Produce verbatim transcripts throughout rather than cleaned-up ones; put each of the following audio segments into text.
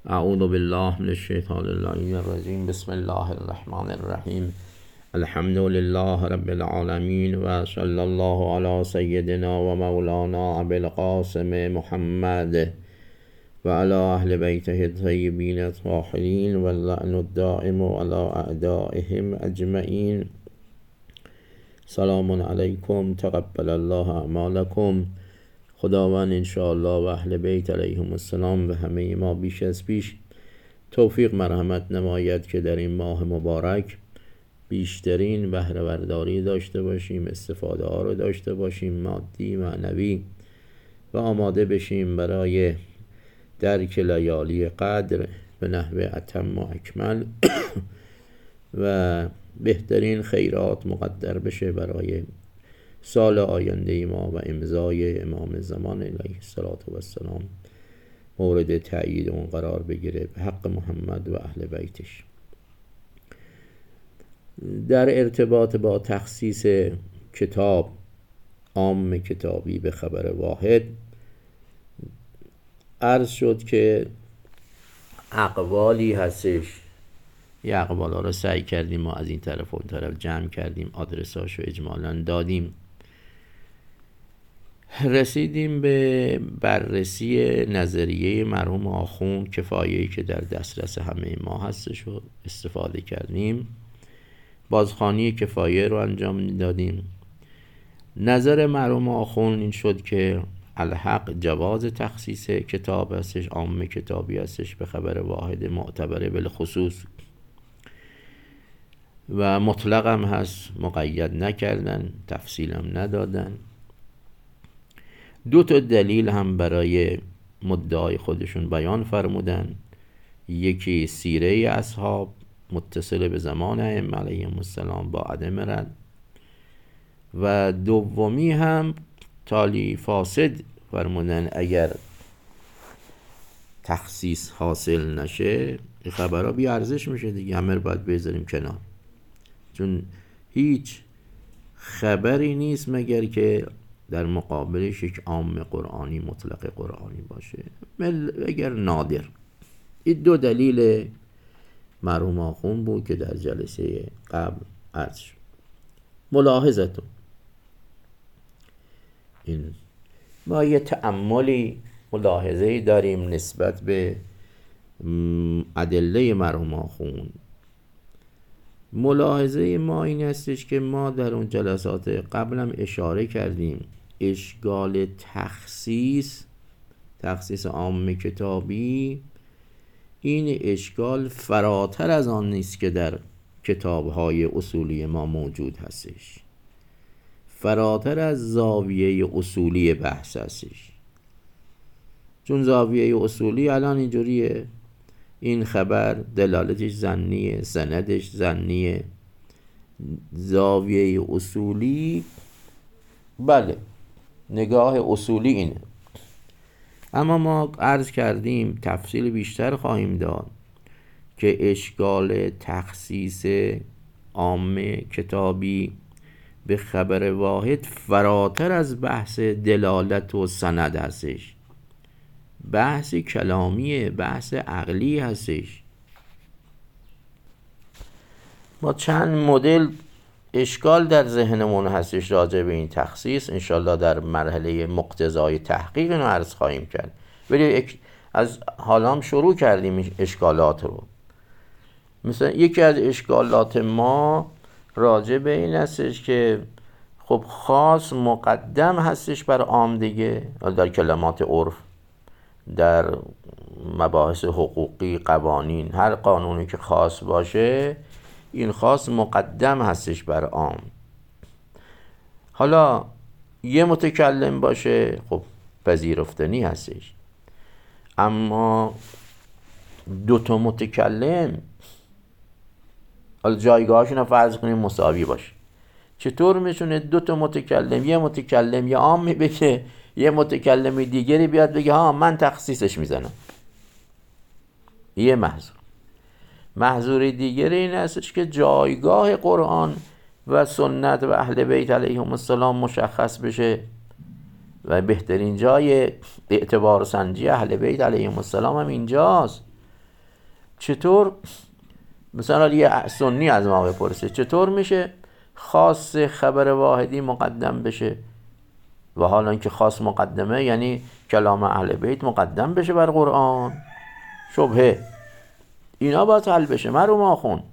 اعوذ بالله من الشیطان اللعین الرجیم. بسم الله الرحمن الرحیم. الحمد لله رب العالمین و صلی الله علی سیدنا و مولانا ابی القاسم محمد و علی اهل بیته الطیبین الطاهرین و اللعن الدائم علی اعدائهم اجمعین. سلام علیکم، تقبل الله اعمالکم. خداوند انشاءالله و اهل بیت علیهم السلام و همه ما بیش از پیش توفیق مرحمت نماید که در این ماه مبارک بیشترین بهره برداری داشته باشیم، استفاده ها رو داشته باشیم، مادی معنوی، و آماده بشیم برای درک لیالی قدر به نحو اتم و اکمل و بهترین خیرات مقدر بشه برای سال آینده ما و امضای امام زمان علیه السلام مورد تأیید اون قرار بگیره به حق محمد و اهل بیتش. در ارتباط با تخصیص کتاب عام کتابی به خبر واحد عرض شد که اقوالی هستش. یه اقوالا رو سعی کردیم ما از این طرف و اون طرف جمع کردیم، آدرساشو اجمالاً دادیم. رسیدیم به بررسی نظریه مرحوم آخوند کفایه‌ای که در دسترس همه ما هستش و استفاده کردیم. بازخوانی کفایه رو انجام دادیم. نظر مرحوم آخوند این شد که الحق جواز تخصیص کتاب هستش، عام کتابی هستش به خبر واحد معتبره بالخصوص و مطلق هم هست، مقید نکردن، تفصیل هم ندادن. دو تا دلیل هم برای مدعای خودشون بیان فرمودن. یکی سیره اصحاب متصل به زمان ائمه علیهم السلام با عدم رد، و دومی هم تالی فاسد فرمودن اگر تخصیص حاصل نشه این خبرها بی ارزش میشه دیگه، همه رو باید بذاریم کنار، چون هیچ خبری نیست مگر که در مقابلش یک عام قرآنی مطلق قرآنی باشه، اگر نادر. این دو دلیل مرحوم آخوند بود که در جلسه قبل عرض شد. ملاحظتون این ما یه تأملی ملاحظه‌ای داریم نسبت به ادله مرحوم آخوند. ملاحظه ما این هستش که ما در اون جلسات قبل هم اشاره کردیم اشکال تخصیص تخصیص عام کتابی، این اشکال فراتر از آن نیست که در کتاب‌های اصولی ما موجود هستش، فراتر از زاویه اصولی بحث هستش. چون زاویه اصولی الان اینجوریه، این خبر دلالتش ظنیه، سندش ظنیه. زاویه اصولی بله نگاه اصولی اینه، اما ما عرض کردیم تفصیل بیشتر خواهیم داد که اشکال تخصیص عام کتابی به خبر واحد فراتر از بحث دلالت و سند هستش، بحث کلامیه، بحث عقلی هستش. ما چند مدل اشکال در ذهنمون هستش راجع به این تخصیص، انشالله در مرحله مقتضای تحقیق اینو عرض خواهیم کرد، ولی از حالا هم شروع کردیم اشکالات رو. مثلا یکی از اشکالات ما راجع به این هستش که خب خاص مقدم هستش بر عام دیگه، در کلمات عرف، در مباحث حقوقی، قوانین، هر قانونی که خاص باشه این خاص مقدم هستش بر عام. حالا یه متکلم باشه خب پذیرفتنی هستش، اما دو تا متکلم حالا جایگاهشون رو فرض کنیم مساوی باشه، چطور میتونه دو تا متکلم، یه متکلم یه عام بگه یه متکلم دیگری بیاد بگه ها من تخصیصش میزنم؟ یه محضور محضور دیگری این هستش که جایگاه قرآن و سنت و اهل بیت علیهم السلام مشخص بشه و بهترین جای اعتبار سنجی اهل بیت علیهم السلام هم اینجاست. چطور مثلا یه سنی از ما بپرسه چطور میشه خاص خبر واحدی مقدم بشه و حالا اینکه خاص مقدمه یعنی کلام اهل بیت مقدم بشه بر قرآن؟ شبهه اینا باید حل بشه. مرحوم آخوند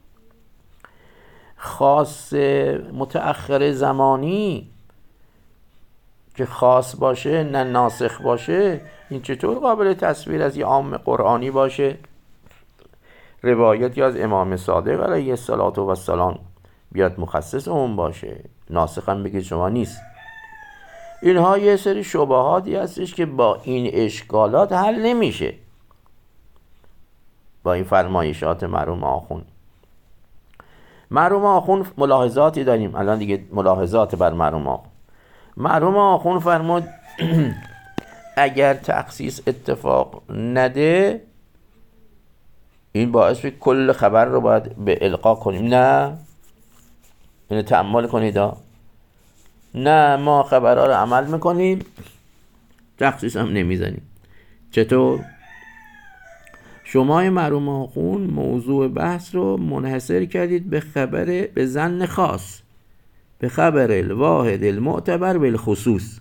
خاص متأخر زمانی که خاص باشه نه ناسخ باشه، این چطور قابل تصویر از یه عام قرآنی باشه؟ روایتی از امام صادق علیه الصلاة و السلام بیاد مخصص اون باشه، ناسخ هم بگید شما نیست. اینها یه سری شبهاتی هستش که با این اشکالات حل نمیشه با این فرمایشات مرحوم آخوند. مرحوم آخوند ملاحظاتی داریم الان دیگه، ملاحظات بر مرحوم آخوند. مرحوم آخوند فرمود اگر تخصیص اتفاق نده این باعث به کل خبر رو باید به القا کنیم. نه اینو تأمل کنید ها. نه ما خبرها رو عمل میکنیم تخصیص هم نمیزنیم. چطور؟ شما مرحوم آخوند موضوع بحث رو منحصر کردید به خبر به ظن خاص، به خبر الواحد المعتبر بالخصوص.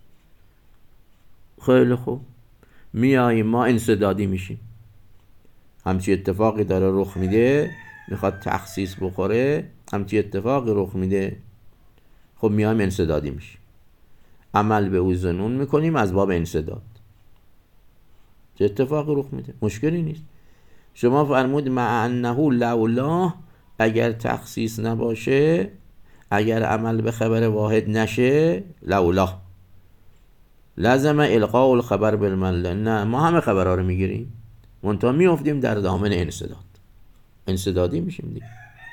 خیلی خوب، میاییم ما انسدادی میشیم، همچی اتفاقی داره رخ میده میخواد تخصیص بخوره، همچی اتفاقی رخ میده، خب میایم انسدادی میشیم، عمل به او ظنون میکنیم از باب انسداد. چه اتفاقی رخ میده؟ مشکلی نیست. شما فرمود مع انه لولا، اگر تخصیص نباشه، اگر عمل به خبر واحد نشه، لولا لازم القاء الخبر بالمله. نه ما همه خبرها رو میگیریم منتها میافتیم در دامن انسداد، انسدادی میشیم دیگه.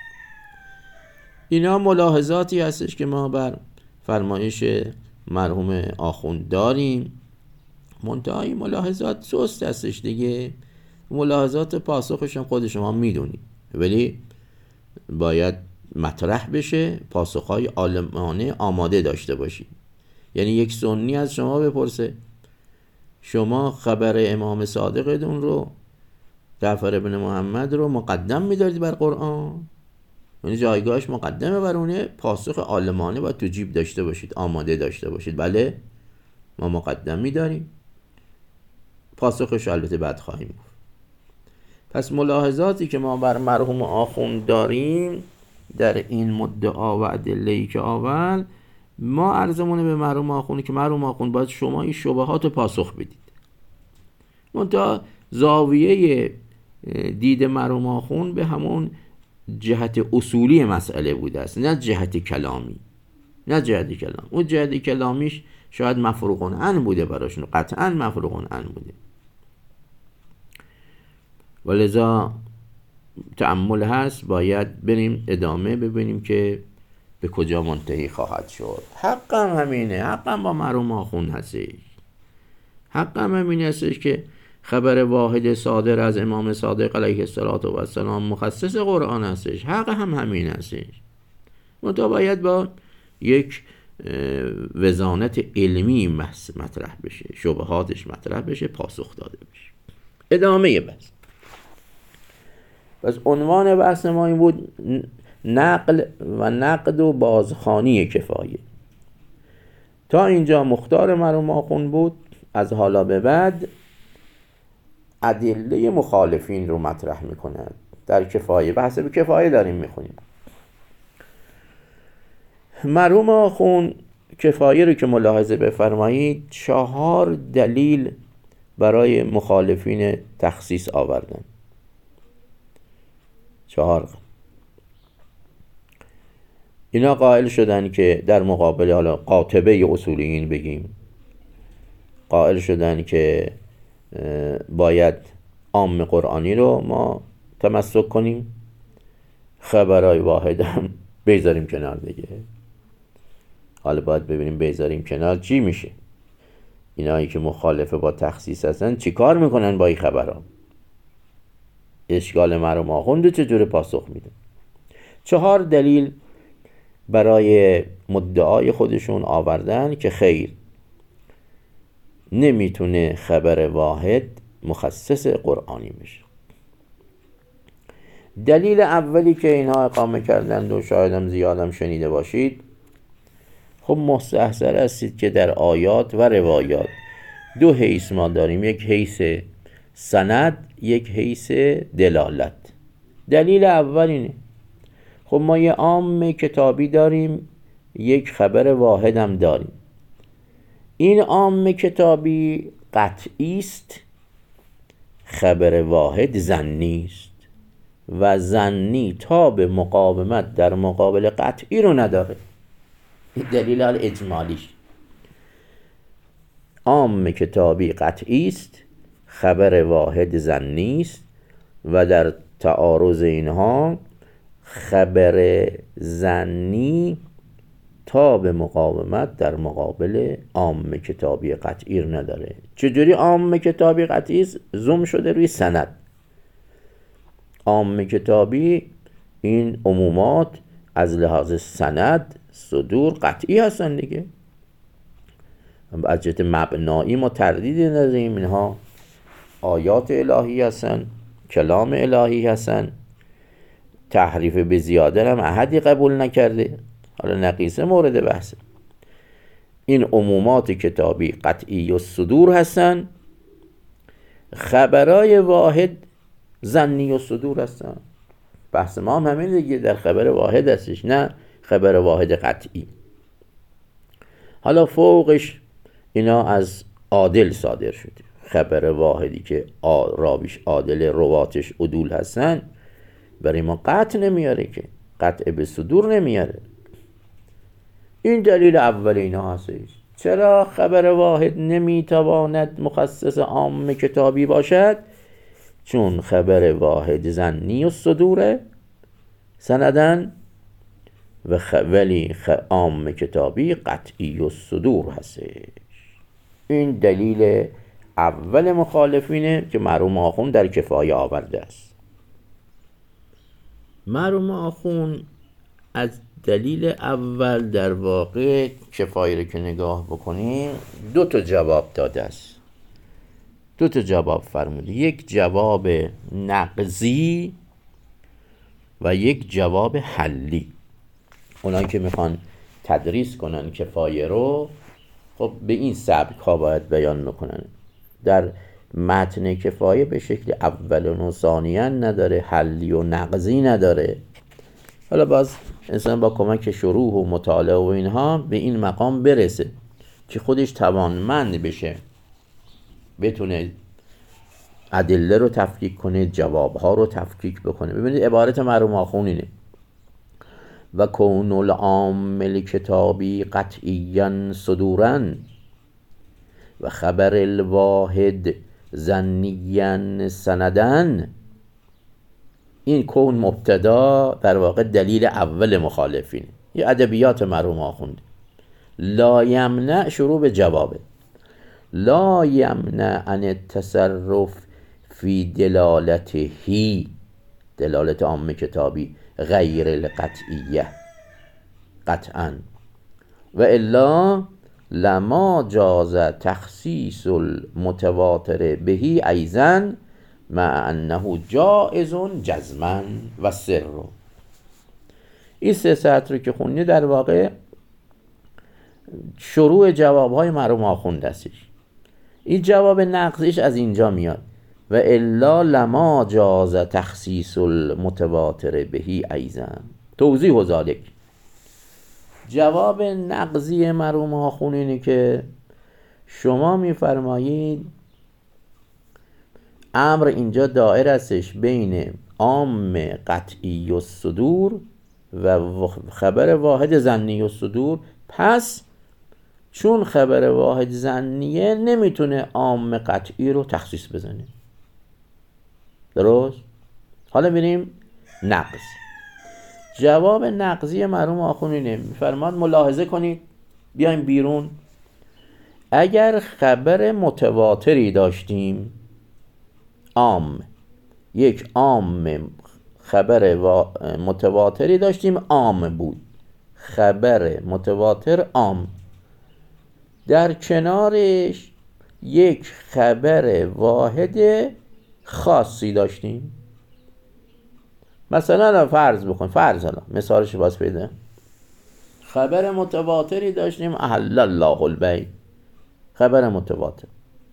اینا ملاحظاتی هستش که ما بر فرمایش مرحوم آخوند داریم. منتها این ملاحظات سست هستش دیگه، ملاحظات پاسخش هم خود شما میدونید، ولی باید مطرح بشه، پاسخهای عالمانه آماده داشته باشید. یعنی یک سنی از شما بپرسه شما خبر امام صادقتون رو، جعفر ابن محمد رو مقدم میدارید بر قرآن، یعنی جایگاهش مقدمه بر اونه، پاسخ عالمانه باید تو جیب داشته باشید، آماده داشته باشید. بله ما مقدم میداریم، پاسخش البته بعد خواهیم گفت. پس ملاحظاتی که ما بر مرحوم آخوند داریم در این مدعا و ادله‌ای که آورد، ما عرضمونه به مرحوم آخوند که مرحوم آخوند باید شما این شبهات پاسخ بدید. منتها زاویه دید مرحوم آخوند به همون جهت اصولی مسئله بوده است، نه جهت کلامی، نه جهت کلام. اون جهت کلامیش شاید مفروغ عن بوده براشون، قطعا مفروغ عن بوده، ولذا تأمل هست، باید بریم ادامه ببینیم که به کجا منتهی خواهد شد. حقم همینه، حقم با مرحوم آخوند هستش، حقم همینه هستش که خبر واحد صادر از امام صادق علیه السلام مخصص قرآن هستش، حق هم همین هستش. منتها باید با یک وزانت علمی مطرح بشه، شبهاتش مطرح بشه، پاسخ داده بشه. ادامه بحث. پس عنوان بحث ما این بود نقل و نقد و بازخوانی کفایه. تا اینجا مختار مرحوم آخوند بود. از حالا به بعد ادله مخالفین رو مطرح میکنند در کفایه. بحث به کفایه داریم میخونیم. مرحوم آخوند کفایه رو که ملاحظه بفرمایید چهار دلیل برای مخالفین تخصیص آوردن. چهار. اینا قائل شدن که در مقابل حالا قاطبه اصولیین بگیم، قائل شدن که باید عام قرآنی رو ما تمسک کنیم، خبرهای واحد هم بذاریم کنار دیگه. حالا باید ببینیم بذاریم کنار چی میشه. اینایی که مخالفه با تخصیص هستن چی کار میکنن با این خبرها؟ اشکال مرحوم آخوند چجور پاسخ میده؟ چهار دلیل برای مدعای خودشون آوردن که خیر، نمیتونه خبر واحد مخصص قرآنی بشه. دلیل اولی که اینها اقامه کردند و شایدم زیادم شنیده باشید، خب مستحضر هستید که در آیات و روایات دو حیث ما داریم، یک حیث سند، یک حیث دلالت. دلیل اول اینه، خب ما یه عام کتابی داریم، یک خبر واحد هم داریم. این عام کتابی قطعی است، خبر واحد ظنی است و ظنی تا به مقاومت در مقابل قطعی رو نداره. این دلیل اجمالیش. عام کتابی قطعی است، خبر واحد ظنی است و در تعارض اینها خبر ظنی تا به مقاومت در مقابل عام کتابی قطعی رو نداره. چجوری عام کتابی قطعی است؟ زوم شده روی سند. عام کتابی این عمومات از لحاظ سند صدور قطعی هستن دیگه. از جهت مبنایی ما تردیدی نداریم، اینها آیات الهی هستن، کلام الهی هستن، تحریف به زیاده هم احدی قبول نکرده. حالا نقیصه مورد بحثه. این عمومات کتابی قطعی و صدور هستن، خبرای واحد ظنی و صدور هستن. بحث ما هم همین دیگه، در خبر واحد هستش، نه خبر واحد قطعی. حالا فوقش اینا از عادل صادر شده، خبر واحدی که راویش عادل، رواتش عدول هستن، برای ما قطع نمیاره، که قطع به صدور نمیاره. این دلیل اول اینا هستش. چرا خبر واحد نمیتواند مخصص عام کتابی باشد؟ چون خبر واحد ظنی و صدوره سندن و خ... ولی خ... عام کتابی قطعی و صدور هستش. این دلیل اول مخالفینه که مرحوم آخون در کفایه آورده است. مرحوم آخون از دلیل اول در واقع کفایه رو که نگاه بکنیم دو تا جواب داده است. دو تا جواب فرموده، یک جواب نقضی و یک جواب حلی. اونایی که میخوان تدریس کنن کفایه رو، خب به این سبک ها باید بیان میکنن. در متن کفایه به شکل اول و ثانیا نداره، حلی و نقضی نداره. حالا باز انسان با کمک شروح و مطالعه و اینها به این مقام برسه که خودش توانمند بشه، بتونه ادله رو تفکیک کنه، جوابها رو تفکیک بکنه. ببینید عبارت مرحوم آخون اینه: و کون العام کتابی قطعیاً صدوراً و خبر الواحد ظنیاً سنداً. این کون مبتدا در واقع دلیل اول مخالفین، یه ادبیات مرحوم آخوند. لا یمنع شروع به جوابه، لا یمنع عن التصرف فی دلالته، دلالت عام کتابی غیر القطعیه قطعا، و الا لما جاز تخصیص المتواتر بهی ایضا مع انه جائز جزما و سر. این سه سطر رو که خونی در واقع شروع جوابهای مرحوم آخوند هستش. این جواب نقضیش از اینجا میاد: و الا لما جاز تخصیص المتواتر بهی ایضا. توضیح ذالک، جواب نقضی مرحوم آخوند اینه که شما میفرمایید امر اینجا دائر هستش بین عام قطعی و صدور و خبر واحد ظنی و صدور، پس چون خبر واحد ظنیه نمیتونه عام قطعی رو تخصیص بزنه. درست؟ حالا بریم نقض. جواب نقضی مرحوم آخوند اینه، میفرماد ملاحظه کنید، بیایم بیرون. اگر خبر متواتری داشتیم، عام، یک عام خبر متواتری داشتیم، عام بود، خبر متواتر عام، در کنارش یک خبر واحد خاصی داشتیم، مثلا فرض بکن، فرض حالا مثالش باز پیدا، خبر متواتری داشتیم احل الله البیع، خبر متواتر.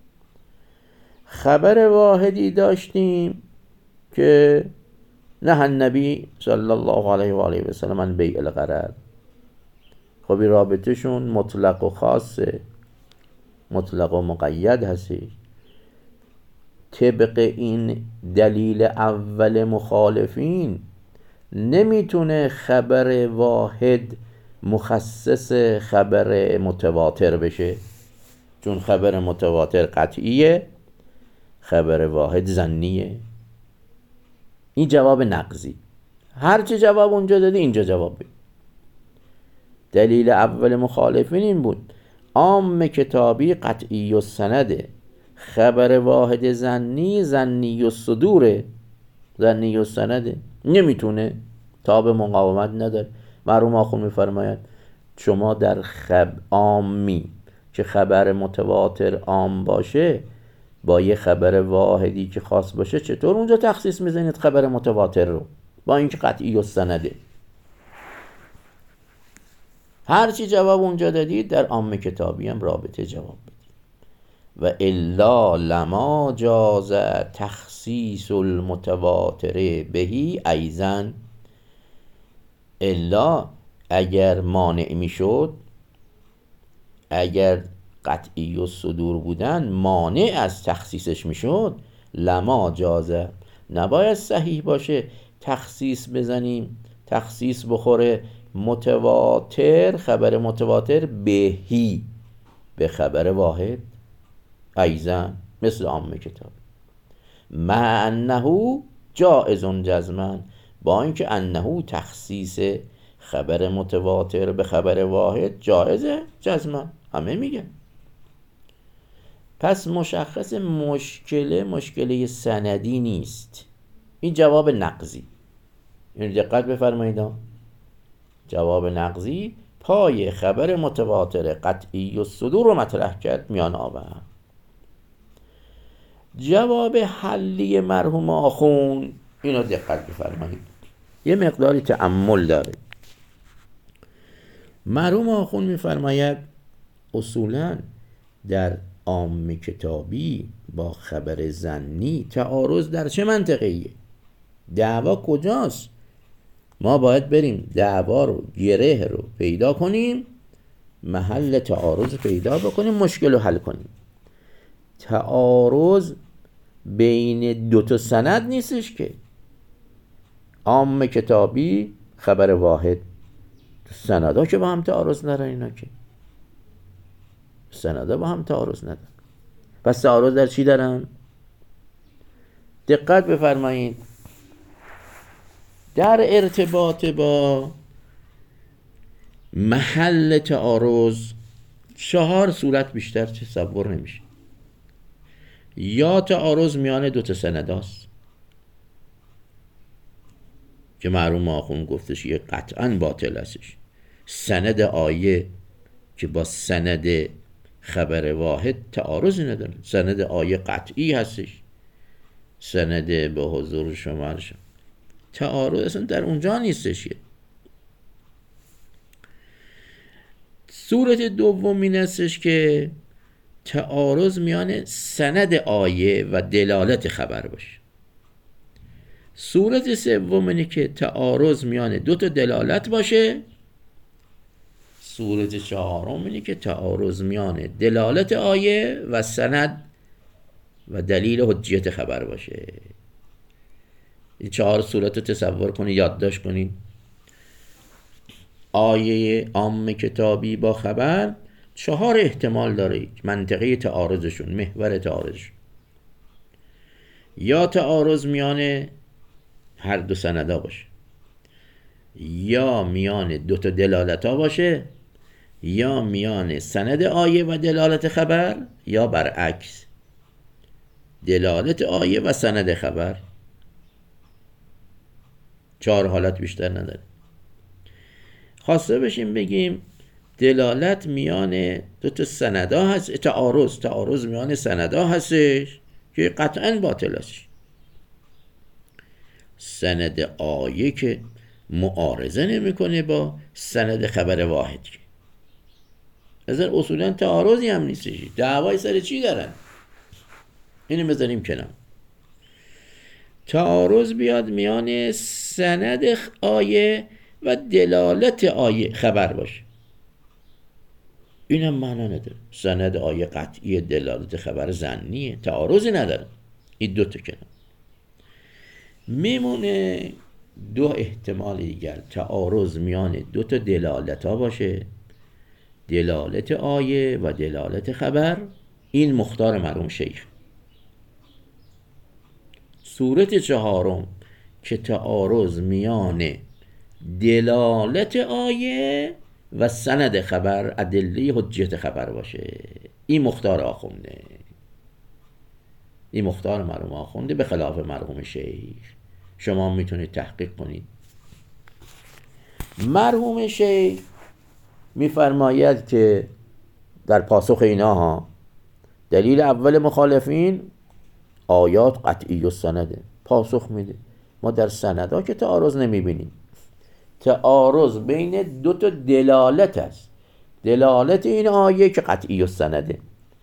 خبر واحدی داشتیم که نه النبی صلی الله علیه و آله و سلم عن بیع الغرر. خب این رابطهشون مطلق و خاصه، مطلق و مقید هستی. طبق این دلیل اول مخالفین نمیتونه خبر واحد مخصص خبر متواتر بشه، چون خبر متواتر قطعیه، خبر واحد ظنیه. این جواب نقضی. هرچی جواب اونجا دادی اینجا جواب بید. دلیل اول مخالفین این بود عام کتابی قطعی و سنده، خبر واحد ظنی ظنی و صدوره، ظنی و سنده، نمیتونه، تاب مقاومت نداره. مرحوم آخوند میفرماید شما در خب عامی که خبر متواتر عام باشه با یه خبر واحدی که خاص باشه چطور اونجا تخصیص میزنید خبر متواتر رو با اینکه قطعی و سنده؟ هرچی جواب اونجا دادید در عام کتابی هم رابطه جواب بدید. و الا لما جاز تخصیص المتواتر بهی ایزن، الا اگر مانع میشد، اگر قطعی و صدور بودن مانع از تخصیصش میشد، لما جازه، نباید صحیح باشه تخصیص بزنیم، تخصیص بخوره متواتر، خبر متواتر بهی، به خبر واحد ایزن مثل عام کتاب، مع انه جائز جزمن، با اینکه انه تخصیص خبر متواتر به خبر واحد جائزه جزمن، همه میگن. پس مشخص مشکله مشکله سندی نیست. این جواب نقضی، این دقت بفرمایید، جواب نقضی پای خبر متواتر قطعی و صدور رو مطرح کرد میان آورد. جواب حلی مرحوم آخوند اینو دقت بفرمایید، یه مقداری تأمل داره. مرحوم آخوند میفرماید اصولاً در عام کتابی با خبر ظنی تعارض در چه منطقه‌ایه؟ دعوا کجاست؟ ما باید بریم دعوا رو، گره رو پیدا کنیم، محل تعارض پیدا بکنیم، مشکل رو حل کنیم. تعارض بین دو تا سند نیستش که. عام کتابی خبر واحد، سندها که با هم تعارض ندارن، اینا که سندها با هم تعارض ندارن. پس تعارض در چی دارن؟ دقت بفرمایید، در ارتباط با محل تعارض چهار صورت بیشتر تصور نمیشه. یا تعارض میان دو تا سند هاست که مرحوم آخوند گفتش یه قطعا باطل هستش، سند آیه که با سند خبر واحد تعارضی نداره، سند آیه قطعی هستش، سند به حضور شما شد، تعارض اصلا در اونجا نیستش. صورت دوم این هستش که تعارض میان سند آیه و دلالت خبر باشه. صورت سوم اینه که تعارض میان دو تا دلالت باشه. صورت چهارم اینه که تعارض میان دلالت آیه و سند و دلیل حجیت خبر باشه. این چهار صورت رو تصور کنید، یادداشت کنید. آیه عام کتابی با خبر چهار احتمال داره، منطقه تعارضشون، محور تعارضشون. یا تعارض میان هر دو سندا باشه، یا میان دو تا دلالت ها باشه، یا میان سند آیه و دلالت خبر، یا برعکس دلالت آیه و سند خبر. چهار حالت بیشتر نداره. خواسته بشیم بگیم دلالت میان دو تا سندا هست، تعارض تعارض میان سندا هستش که قطعا باطل است. سند آیه که معارضه نمیکنه با سند خبر واحد. که اصلا اصولا تعارضی هم نیستش. دعوای سر چی دارن؟ اینو بذاریم کنار. تعارض بیاد میان سند آیه و دلالت آیه خبر باشه، اینم معنا نداره. سند آیه قطعی، دلالت خبر ظنیه، تعارضی نداره. این دو تا کنار. میمونه دو احتمال دیگر، تعارض میان دو تا دلالت ها باشه، دلالت آیه و دلالت خبر. این مختار مرحوم شیخ. صورت چهارم که تعارض میان دلالت آیه و سند خبر، ادله حجیت خبر باشه. این مختار آخونده، این مختار مرحوم آخونده به خلاف مرحوم شیخ. شما میتونید تحقیق کنید. مرحوم شیخ میفرماید که در پاسخ اینا ها، دلیل اول مخالفین آیات قطعی و سنده. پاسخ میده ما در سند ها که تعارض نمیبینیم. تعارض بین دو تا دلالت است. دلالت این آیه که قطعی و سنده،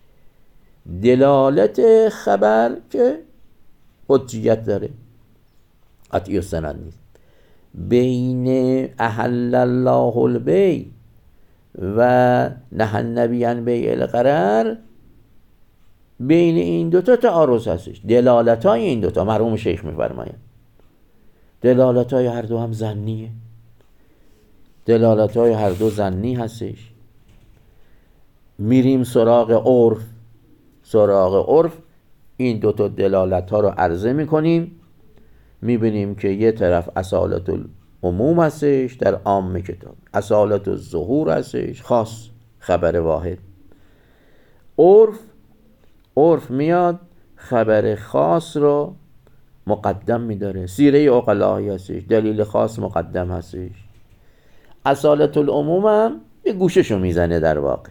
دلالت خبر که حجیت داره، قطعی و سند نیست. بین احل الله البیع و نهی النبی عن بیع الغرر، بین این دوتا تعارض هستش. دلالت های این دوتا مرحوم شیخ میفرماید دلالت های هر دو هم ظنیه. دلالت های هر دو ظنی هستش. میریم سراغ عرف. سراغ عرف این دوتا دلالت ها رو عرضه میکنیم، میبینیم که یه طرف اصالت العموم هستش در عام کتاب، اصالت الظهور هستش خاص خبر واحد. عرف عرف میاد خبر خاص رو مقدم میداره. سیره عقلایی هستش، دلیل خاص مقدم هستش. اصالت العموم هم یه گوششو میزنه. در واقع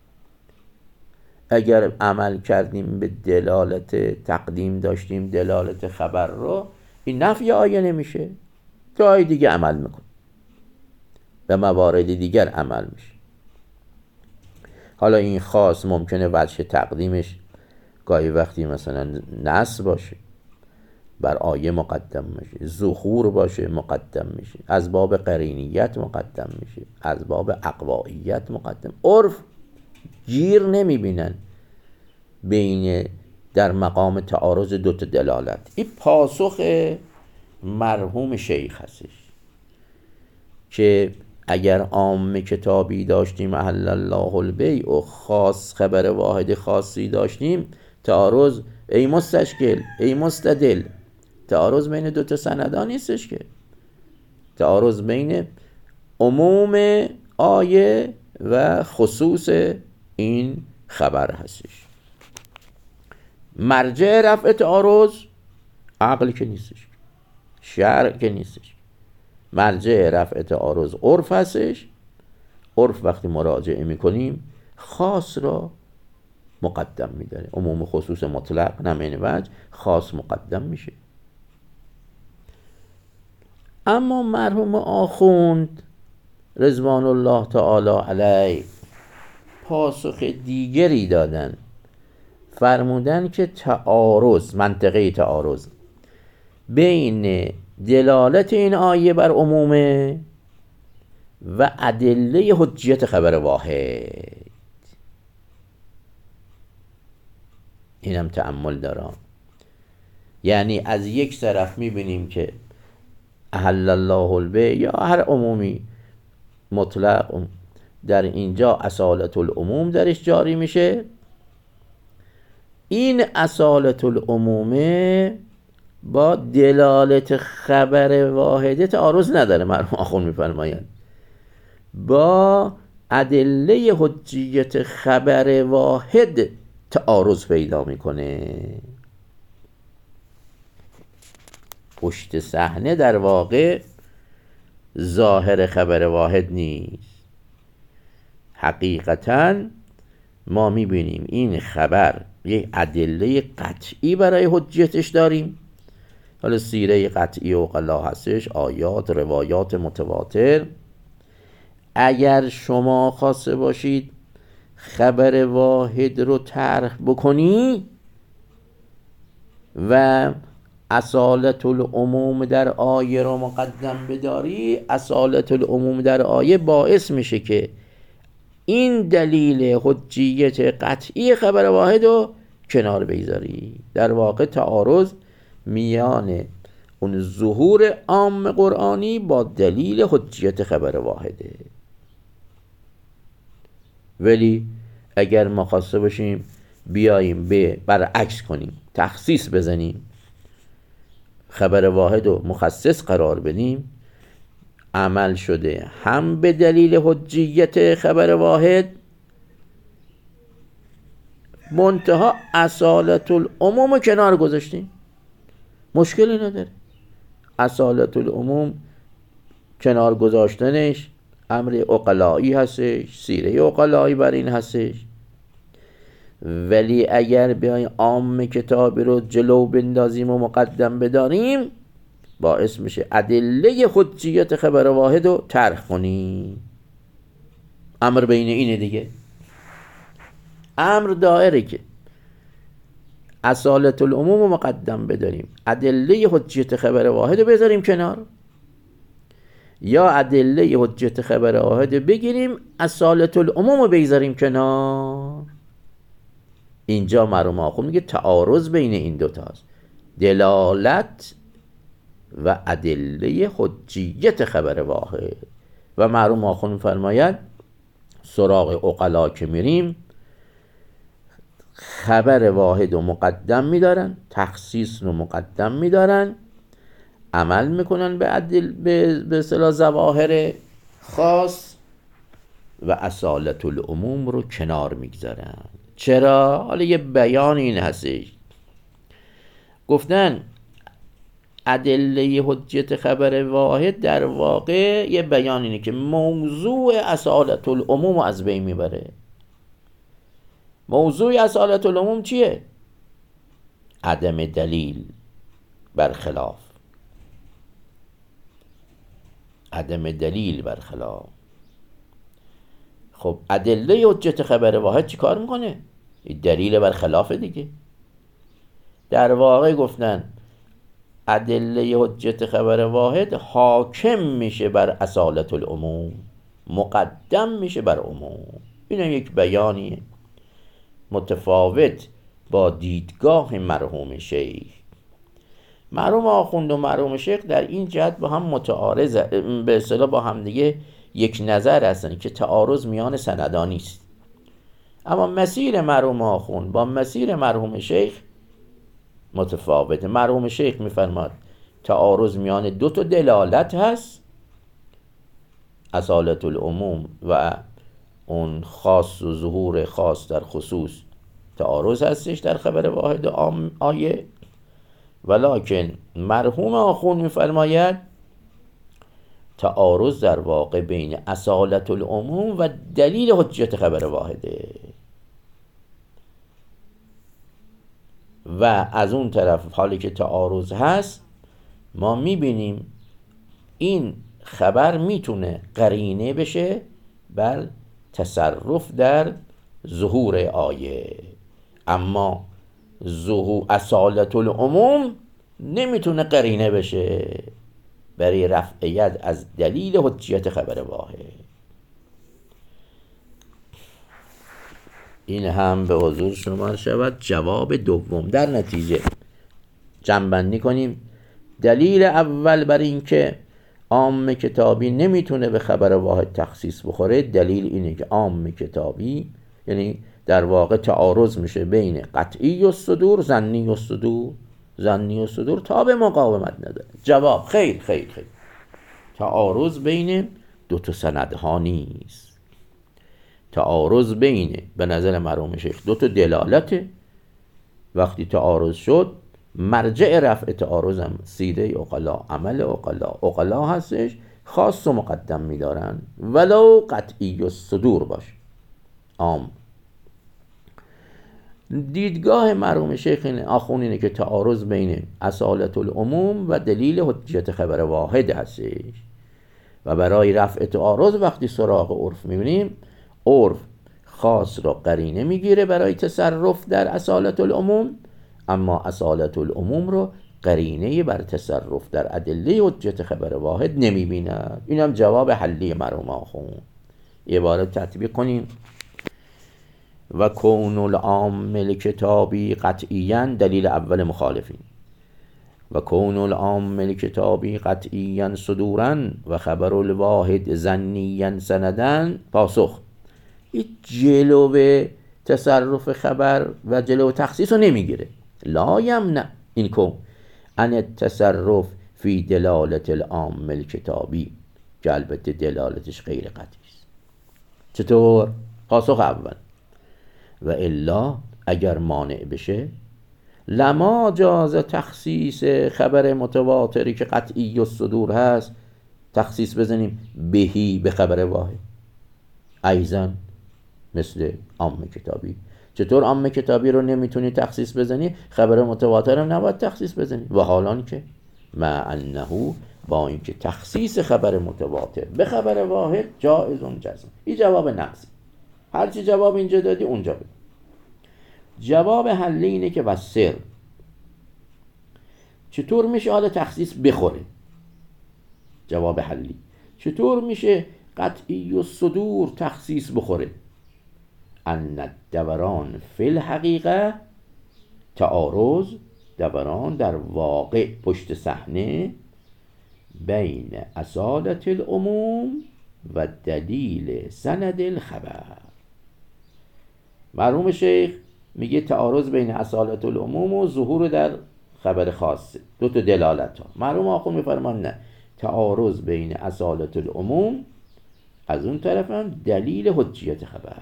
اگر عمل کردیم به دلالت تقدیم داشتیم دلالت خبر رو، این نفی آیه نمیشه، جای دیگه عمل میکن، به موارد دیگر عمل میشه. حالا این خاص ممکنه وجه تقدیمش گاهی وقتی مثلا نص باشه، بر آیه مقدم میشه، ظهور باشه مقدم میشه، از باب قرینیت مقدم میشه، از باب اقوائیت مقدم. عرف گیر نمیبینن بین در مقام تعارض دوتا دلالت. این پاسخ مرحوم شیخ هستش که اگر عام کتابی داشتیم احل الله البیع و خاص خبر واحد خاصی داشتیم، تعارض ای مستشکل ای مستدل، تعارض بین دوتا سندها نیستش، که تعارض بین عموم آیه و خصوص این خبر هستش. مرجع رفع تعارض عقل که نیستش، شرع که نیستش. مرجع رفع تعارض عرف هستش. عرف وقتی مراجعه میکنیم خاص را مقدم میداره، عموم خصوص مطلق نمین وجه خاص مقدم میشه. اما مرحوم آخوند رضوان الله تعالی علیه پاسخ دیگری دادن. فرمودن که تعارض، منطقه تعارض بین دلالت این آیه بر عمومه و ادله حجیت خبر واحد. اینم تأمل دارم. یعنی از یک طرف میبینیم که احل الله البیع یا هر عمومی مطلق در اینجا اصالت العموم درش جاری میشه. این اصالت العمومه با دلالت خبر واحده تعارض نداره. مرحوم آخوند میفرمایند با ادله حجیت خبر واحد تعارض پیدا میکنه. پشت صحنه در واقع ظاهر خبر واحد نیست. حقیقتاً ما میبینیم این خبر یک ادله قطعی برای حجیتش داریم حالا سیره قطعی عقلا هستش، آیات، روایات متواتر. اگر شما خواسته باشید خبر واحد رو طرح بکنی و اصالت العموم در آیه رو مقدم بداری، اصالت العموم در آیه باعث میشه که این دلیل حجیت قطعی خبر واحد رو کنار بگذاری. در واقع تعارض میان اون ظهور عام قرآنی با دلیل حجیت خبر واحده. ولی اگر ما خواسته باشیم بیاییم به برعکس کنیم، تخصیص بزنیم، خبر واحد رو مخصص قرار بدیم، عمل شده هم به دلیل حجیت خبر واحد، منتها اصالت العموم رو کنار گذاشتیم، مشکلی نداره. اصالت العموم کنار گذاشتنش امر عقلایی هستش، سیره عقلایی بر این هستش. ولی اگر بیایم عام کتابی رو جلو بندازیم و مقدم بداریم، باعث میشه ادله حجیت خبر واحد رو طرح کنیم. امر بین اینه دیگه، امر دائره که اصالت العموم رو مقدم بداریم، ادله حجیت خبر واحد رو بذاریم کنار، یا ادله حجیت خبر واحد رو بگیریم اصالت العموم رو بذاریم کنار. اینجا مرحوم آخوند میگه تعارض بین این دوتاست، دلالت و ادله حجیت خبر واحد. و مرحوم آخوند فرماید سراغ عقلا که میریم خبر واحد رو مقدم میدارن، تخصیص رو مقدم میدارن، عمل میکنن به عدل به اصطلاح ظواهر خاص و اصالت العموم رو کنار میگذارن. چرا؟ حالا یه بیان این هستش، گفتن ادله حجیت خبر واحد در واقع یه بیان اینه که موضوع اصالت العموم رو از بین میبره. موضوع اصالت العموم چیه؟ عدم دلیل برخلاف، عدم دلیل برخلاف. خب ادله حجت خبر واحد چی کار میکنه؟ دلیل برخلاف دیگه. در واقع گفتن ادله حجت خبر واحد حاکم میشه بر اصالت العموم، مقدم میشه بر عموم. این یک بیانیه متفاوت با دیدگاه مرحوم شیخ. مرحوم آخوند و مرحوم شیخ در این جهت با هم متعارض، به اصطلاح با هم دیگه یک نظر هستن که تعارض میان سندان نیست. اما مسیر مرحوم آخوند با مسیر مرحوم شیخ متفاوته. مرحوم شیخ میفرماد تعارض میان دو تا دلالت هست، اصالت العموم و اون خاص و ظهور خاص در خصوص تعارض هستش در خبر واحد عام آیه. ولکن مرحوم آخوند میفرماید تعارض در واقع بین اصالت العموم و دلیل حجیت خبر واحده. و از اون طرف حالی که تعارض هست ما میبینیم این خبر میتونه قرینه بشه بر تصرف در ظهور آیه، اما ظهور اصالت العموم نمیتونه قرینه بشه برای رفع ید از دلیل حجیت خبر واحد. این هم به حضور شما شود جواب دوم. در نتیجه جمع‌بندی کنیم، دلیل اول بر این که عام کتابی نمیتونه به خبر واحد تخصیص بخوره، دلیل اینه که عام کتابی یعنی در واقع تعارض میشه بین قطعی و صدور، ظنی و صدور، ظنی و صدور تا به مقاومت نداره. جواب خیر خیر خیر، تعارض بین دو تا سندها نیست، تعارض بین به نظر مرحوم شیخ دو تا دلالته. وقتی تعارض شد مرجع رفع تعارضم سیره عقلا، عمل عقلا، عقلا هستش، خاص و مقدم میدارن ولو قطعی و صدور باشه عام. دیدگاه مرحوم شیخ آخوند اینه که تعارض بین اصالت العموم و دلیل حجیت خبر واحد هستش و برای رفع تعارض وقتی سراغ عرف میبینیم، عرف خاص را قرینه میگیره برای تصرف در اصالت العموم، اما اصالت العموم رو قرینه بر تصرف در ادله حجیت خبر واحد نمیبیند. این هم جواب حلی مرحوم آخوند. یه بار تطبیق کنیم. و کون العامل کتابی قطعیاً، دلیل اول مخالفین. و کون العامل کتابی قطعیاً صدوراً و خبر الواحد ظنیاً سنداً. پاسخ: این جلو تصرف خبر و جلو تخصیص رو نمیگیره. لا یمنع این کون ان التصرف فی دلالت العامل کتابی، که البته دلالتش غیر قطعی است. چطور؟ پاسخ اول: و الا اگر مانع بشه، لما جاز تخصیص خبر متواتری که قطعی الصدور هست تخصیص بزنیم بهی به خبر واحد، ایضا مثل عام کتابی. چطور عام کتابی رو نمیتونی تخصیص بزنی، خبر متواتر هم نباید تخصیص بزنی؟ و حالان که مع انه، با اینکه تخصیص خبر متواتر به خبر واحد جائز جزم. این جواب نقصی. هرچی جواب اینجا دادی اونجا بده. جواب حلی اینه که و سر چطور میشه حالا تخصیص بخوره؟ جواب حلی: چطور میشه قطعی و صدور تخصیص بخوره؟ ان دوران فی الحقیقه، تعارض، دوران در واقع پشت صحنه، بین اصالت العموم و دلیل سند الخبر. مرحوم شیخ میگه تعارض بین اصالت العموم و ظهور در خبر خاصه، دو تا دلالت ها. مرحوم آخوند میفرمان نه، تعارض بین اصالت العموم، از اون طرف هم دلیل حجیت خبر.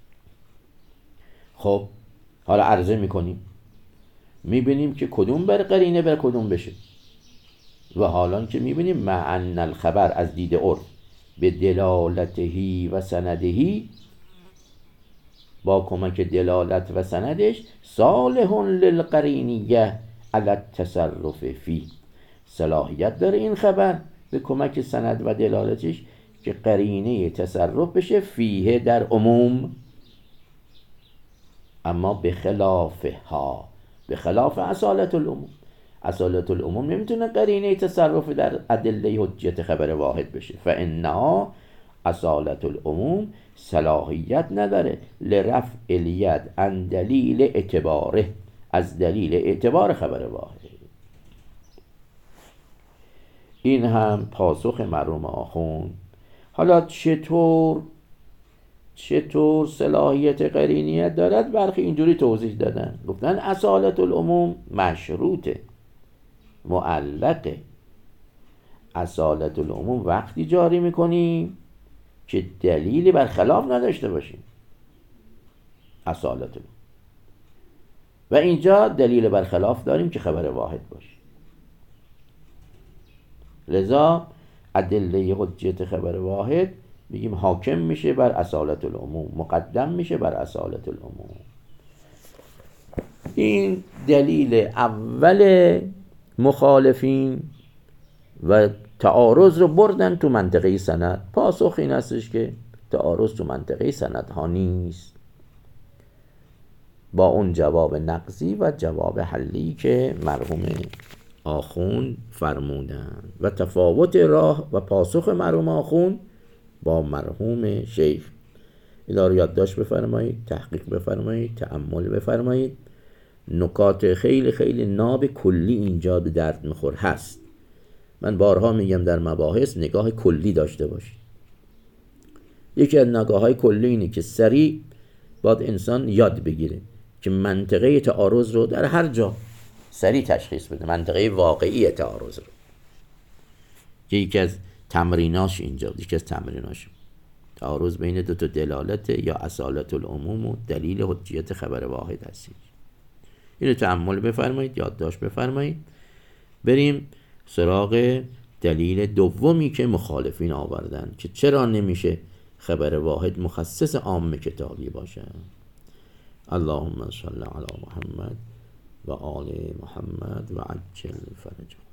خب حالا عرضه میکنیم، میبینیم که کدوم بر قرینه بر کدوم بشه. و حالا که میبینیم مع ان الخبر از دید عرف به دلالتهی و سندهی، با کمک دلالت و سندش، صالح للقرینیه علی التصرف فی، صلاحیت داره این خبر به کمک سند و دلالتش که قرینه تصرف بشه فیه در عموم، اما به خلاف ها، به خلاف اصالت العموم. اصالت العموم نمیتونه قرینه تصرف در ادله حجیت خبر واحد بشه. فانها اصالت العموم صلاحیت نداره لرفع الید عن دلیل اعتباره، از دلیل اعتبار خبر واحد. این هم پاسخ مرحوم آخوند. حالا چطور چطور صلاحیت قرینیت دارد؟ برخی اینجوری توضیح دادن، گفتن اصالت العموم مشروطه، معلقه. اصالت العموم وقتی جاری میکنیم که دلیلی بر خلاف نداشته باشیم، اصالت العموم. و اینجا دلیل بر خلاف داریم که خبر واحد باشه، لذا ادله حجیت خبر واحد بگیم حاکم میشه بر اصالت العموم، مقدم میشه بر اصالت العموم. این دلیل اول مخالفین و تعارض رو بردن تو منطقه سند. پاسخ این هستش که تعارض تو منطقه سند ها نیست، با اون جواب نقضی و جواب حلی که مرحوم آخوند فرمودن. و تفاوت راه و پاسخ مرحوم آخوند با مرحوم شیخ، اینا رو یادداشت بفرمایید، تحقیق بفرمایید، تأمل بفرمایید. نکات خیلی خیلی ناب کلی اینجا به درد میخور هست. من بارها میگم در مباحث نگاه کلی داشته باشید. یکی از نگاه‌های کلی اینه که سریع باید انسان یاد بگیره که منطقه تعارض رو در هر جا سریع تشخیص بده، منطقه واقعی تعارض رو، که یکی از تمریناش اینجا، یکی از تمریناش تعارض بین دو تا دلالت یا اصالت العموم و دلیل حجیت خبر واحد هستید. اینو تأمل بفرمایید، یادداشت بفرمایید. بریم سراغ دلیل دومی که مخالفین آوردن که چرا نمیشه خبر واحد مخصص عام کتابی باشه. اللهم صل علی محمد و آل محمد و عجل فرجهم.